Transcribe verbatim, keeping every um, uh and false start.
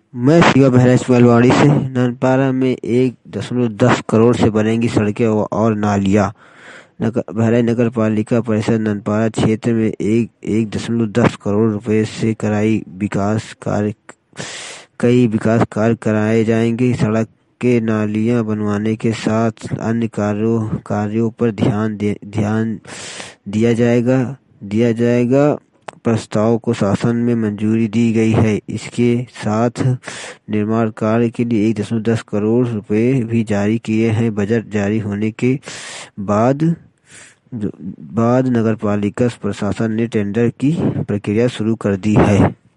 मैं शिवा बहराइच मलवाड़ी से। ननपारा में एक दशमलव दस करोड़ से बनेंगी सड़कें और नालियां। नगर बहराइच नगर पालिका परिषद ननपारा क्षेत्र में एक एक दशमलव दस करोड़ रुपए से कराई विकास कार्य कई विकास कार्य कराए जाएंगे। सड़क के नालियां बनवाने के साथ अन्य कार्यों कार्यों पर ध्यान दे, ध्यान दिया जाएगा दिया जाएगा प्रस्ताव को शासन में मंजूरी दी गई है। इसके साथ निर्माण कार्य के लिए एक दशमलव दस करोड़ रुपए भी जारी किए हैं। बजट जारी होने के बाद बाद नगरपालिका प्रशासन ने टेंडर की प्रक्रिया शुरू कर दी है।